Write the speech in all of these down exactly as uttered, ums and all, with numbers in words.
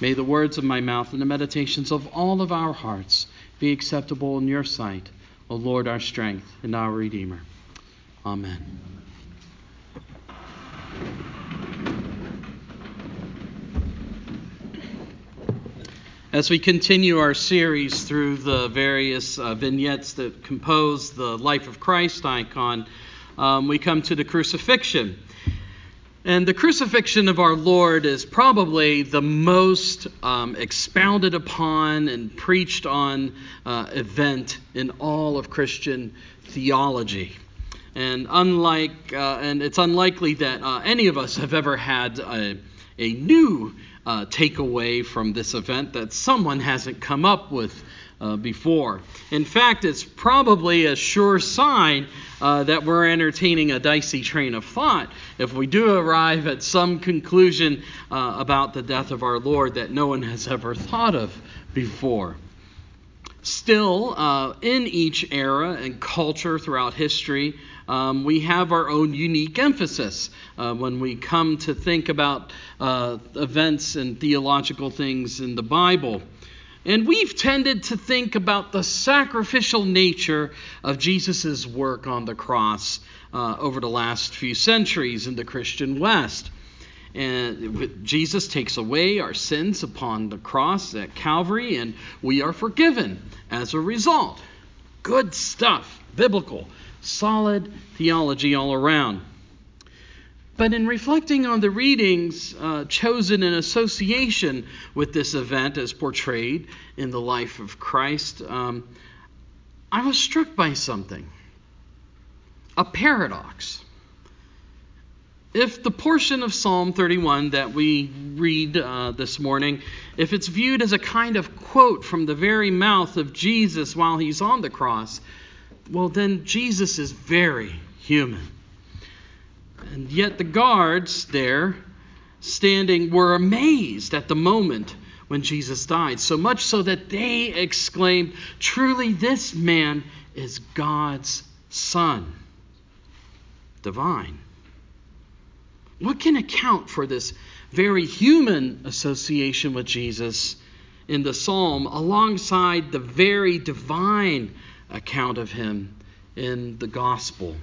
May the words of my mouth and the meditations of all of our hearts be acceptable in your sight, O Lord, our strength and our Redeemer. Amen. As we continue our series through the various uh, vignettes that compose the Life of Christ icon, um, we come to the crucifixion. And the crucifixion of our Lord is probably the most um, expounded upon and preached on uh, event in all of Christian theology. And unlike, uh, and it's unlikely that uh, any of us have ever had a, a new uh, takeaway from this event that someone hasn't come up with uh, before. In fact, it's probably a sure sign uh, that we're entertaining a dicey train of thought if we do arrive at some conclusion uh, about the death of our Lord that no one has ever thought of before. Still, uh, in each era and culture throughout history, um, we have our own unique emphasis uh, when we come to think about uh, events and theological things in the Bible. And we've tended to think about the sacrificial nature of Jesus' work on the cross uh, over the last few centuries in the Christian West. And Jesus takes away our sins upon the cross at Calvary, and we are forgiven as a result. Good stuff, biblical, solid theology all around. But in reflecting on the readings uh, chosen in association with this event as portrayed in the life of Christ, um, I was struck by something, a paradox. If the portion of Psalm thirty-one that we read uh, this morning, if it's viewed as a kind of quote from the very mouth of Jesus while he's on the cross, well, then Jesus is very human. And yet the guards there standing were amazed at the moment when Jesus died, so much so that they exclaimed, "Truly this man is God's Son, divine." What can account for this very human association with Jesus in the psalm alongside the very divine account of him in the gospel?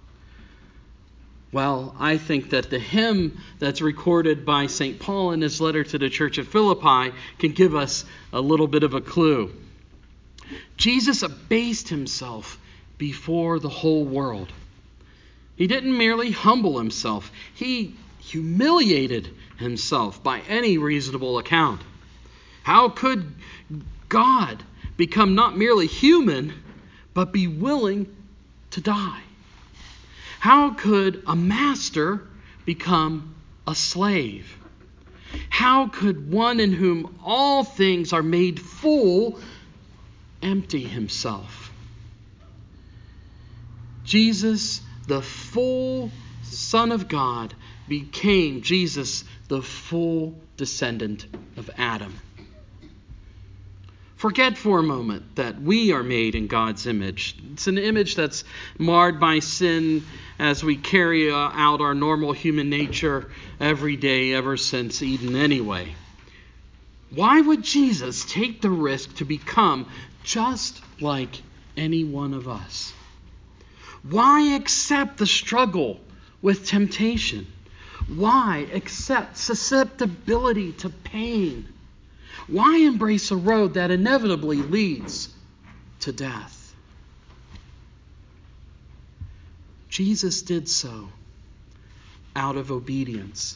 Well, I think that the hymn that's recorded by Saint Paul in his letter to the church at Philippi can give us a little bit of a clue. Jesus abased himself before the whole world. He didn't merely humble himself. He humiliated himself by any reasonable account. How could God become not merely human, but be willing to die? How could a master become a slave? How could one in whom all things are made full empty himself? Jesus, the full Son of God, became Jesus, the full descendant of Adam. Forget for a moment that we are made in God's image. It's an image that's marred by sin as we carry out our normal human nature every day ever since Eden anyway. Why would Jesus take the risk to become just like any one of us? Why accept the struggle with temptation? Why accept susceptibility to pain? Why embrace a road that inevitably leads to death? Jesus did so out of obedience.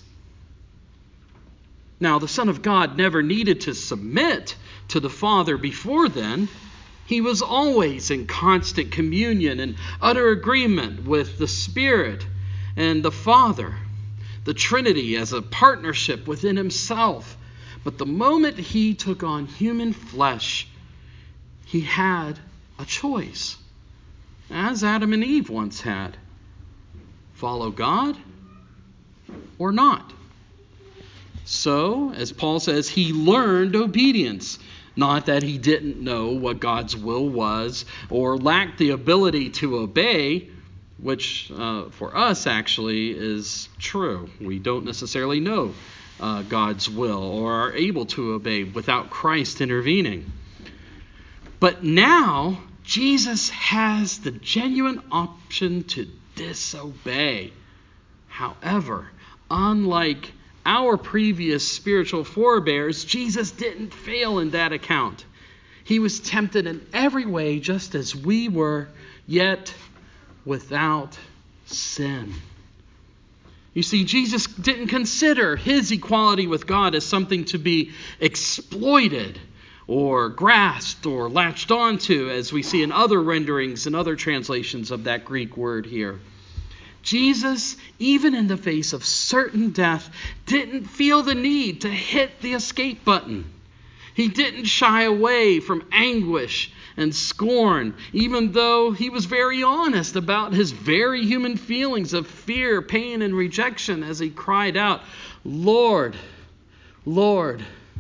Now, the Son of God never needed to submit to the Father before then. He was always in constant communion and utter agreement with the Spirit and the Father, the Trinity as a partnership within himself. But the moment he took on human flesh, he had a choice, as Adam and Eve once had. Follow God or not. So, as Paul says, he learned obedience. Not that he didn't know what God's will was or lacked the ability to obey, which uh, for us actually is true. We don't necessarily know uh, God's will or are able to obey without Christ intervening. But now, Jesus has the genuine option to disobey. However, unlike our previous spiritual forebears, Jesus didn't fail in that account. He was tempted in every way just as we were, yet without sin. You see, Jesus didn't consider his equality with God as something to be exploited or grasped or latched onto, as we see in other renderings and other translations of that Greek word here. Jesus, even in the face of certain death, didn't feel the need to hit the escape button. He didn't shy away from anguish and scorn, even though he was very honest about his very human feelings of fear, pain, and rejection as he cried out, "Lord, Lord,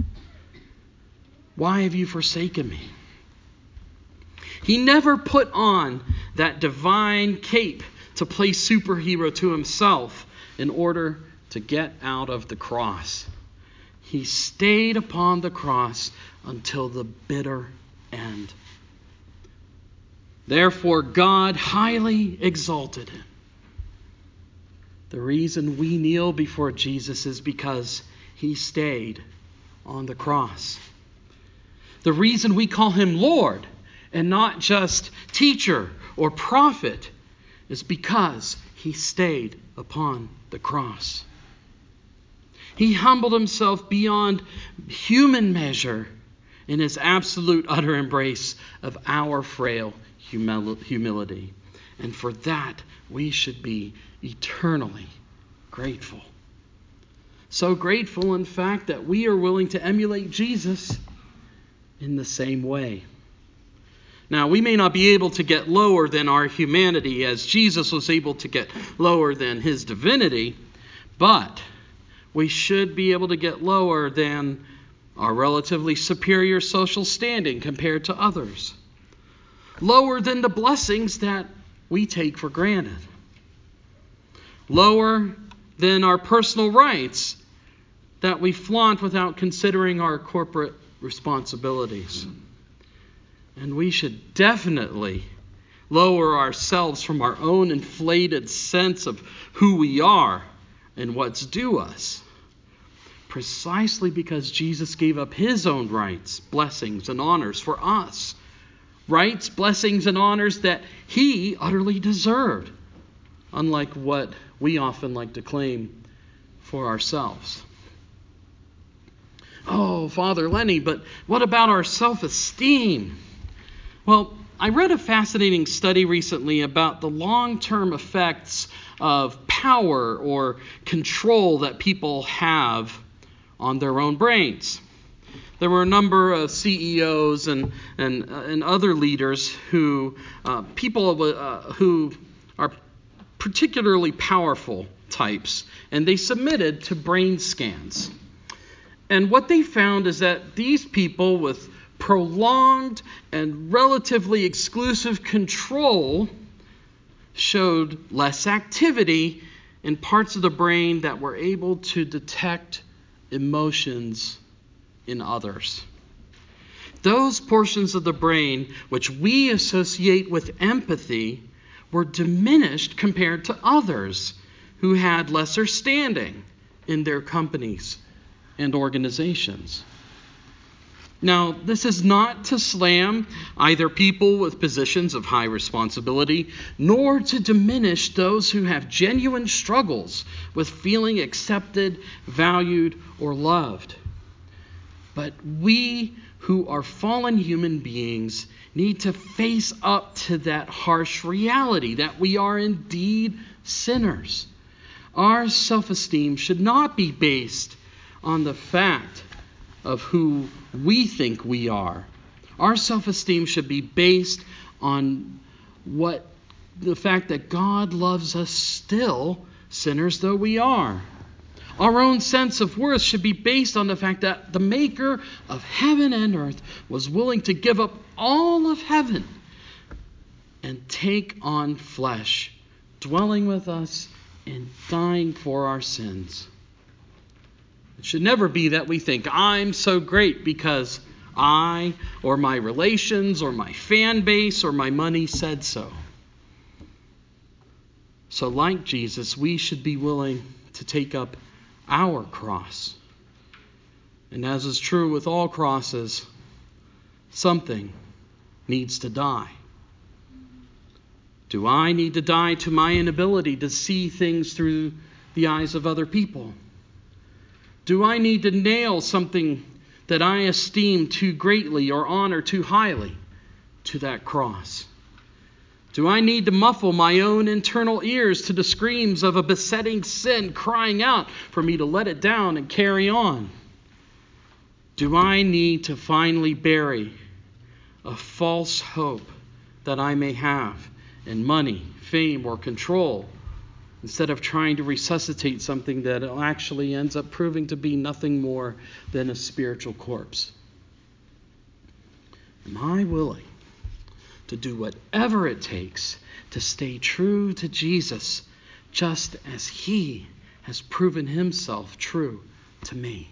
why have you forsaken me?" He never put on that divine cape to play superhero to himself in order to get out of the cross. He stayed upon the cross until the bitter end. Therefore, God highly exalted him. The reason we kneel before Jesus is because he stayed on the cross. The reason we call him Lord and not just teacher or prophet is because he stayed upon the cross. He humbled himself beyond human measure in his absolute utter embrace of our frail humility. And for that, we should be eternally grateful. So grateful, in fact, that we are willing to emulate Jesus in the same way. Now, we may not be able to get lower than our humanity as Jesus was able to get lower than his divinity, but we should be able to get lower than our relatively superior social standing compared to others. Lower than the blessings that we take for granted. Lower than our personal rights that we flaunt without considering our corporate responsibilities. And we should definitely lower ourselves from our own inflated sense of who we are and what's due us. Precisely because Jesus gave up his own rights, blessings, and honors for us. Rights, blessings, and honors that he utterly deserved, unlike what we often like to claim for ourselves. Oh, Father Lenny, but what about our self-esteem? Well, I read a fascinating study recently about the long-term effects of power or control that people have on their own brains. There were a number of C E Os and and, uh, and other leaders who, uh, people uh, who are particularly powerful types, and they submitted to brain scans. And what they found is that these people with prolonged and relatively exclusive control showed less activity in parts of the brain that were able to detect emotions in others. Those portions of the brain which we associate with empathy were diminished compared to others who had lesser standing in their companies and organizations. Now, this is not to slam either people with positions of high responsibility, nor to diminish those who have genuine struggles with feeling accepted, valued, or loved. But we who are fallen human beings need to face up to that harsh reality that we are indeed sinners. Our self-esteem should not be based on the fact of who we think we are. Our self-esteem should be based on what the fact that God loves us still, sinners though we are. Our own sense of worth should be based on the fact that the maker of heaven and earth was willing to give up all of heaven and take on flesh, dwelling with us and dying for our sins. It should never be that we think, I'm so great because I or my relations or my fan base or my money said so. So like Jesus, we should be willing to take up our cross. And as is true with all crosses, something needs to die. Do I need to die to my inability to see things through the eyes of other people? Do I need to nail something that I esteem too greatly or honor too highly to that cross? Do I need to muffle my own internal ears to the screams of a besetting sin crying out for me to let it down and carry on? Do I need to finally bury a false hope that I may have in money, fame, or control, instead of trying to resuscitate something that actually ends up proving to be nothing more than a spiritual corpse? Am I willing to do whatever it takes to stay true to Jesus, just as he has proven himself true to me?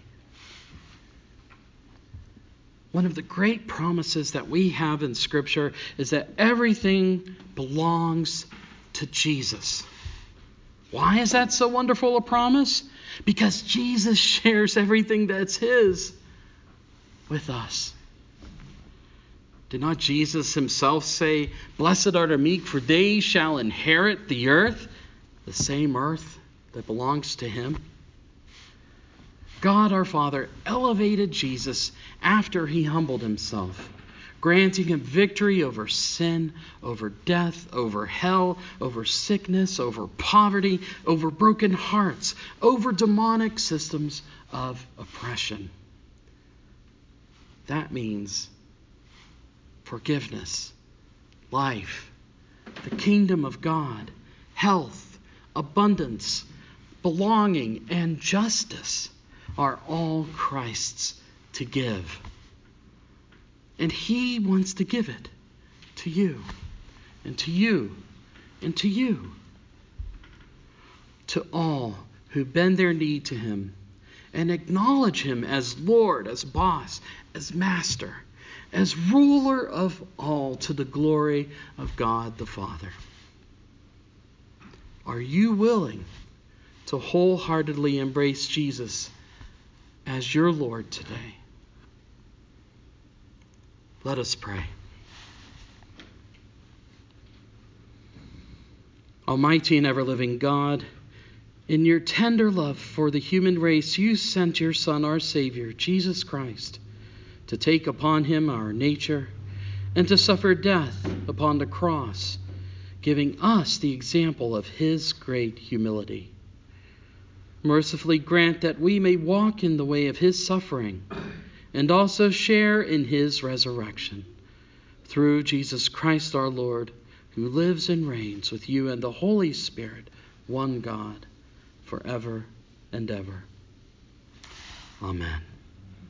One of the great promises that we have in Scripture is that everything belongs to Jesus. Why is that so wonderful a promise? Because Jesus shares everything that's his with us. Did not Jesus himself say, "Blessed are the meek, for they shall inherit the earth," the same earth that belongs to him? God our Father elevated Jesus after he humbled himself, granting him victory over sin, over death, over hell, over sickness, over poverty, over broken hearts, over demonic systems of oppression. That means forgiveness, life, the kingdom of God, health, abundance, belonging, and justice are all Christ's to give. And he wants to give it to you, and to you, and to you. To all who bend their knee to him and acknowledge him as Lord, as boss, as master, as ruler of all, to the glory of God the Father. Are you willing to wholeheartedly embrace Jesus as your Lord today? Let us pray. Almighty and ever-living God, in your tender love for the human race, you sent your Son, our Savior, Jesus Christ, to take upon him our nature and to suffer death upon the cross, giving us the example of his great humility. Mercifully grant that we may walk in the way of his suffering and also share in his resurrection. Through Jesus Christ our Lord, who lives and reigns with you and the Holy Spirit, one God, forever and ever. Amen.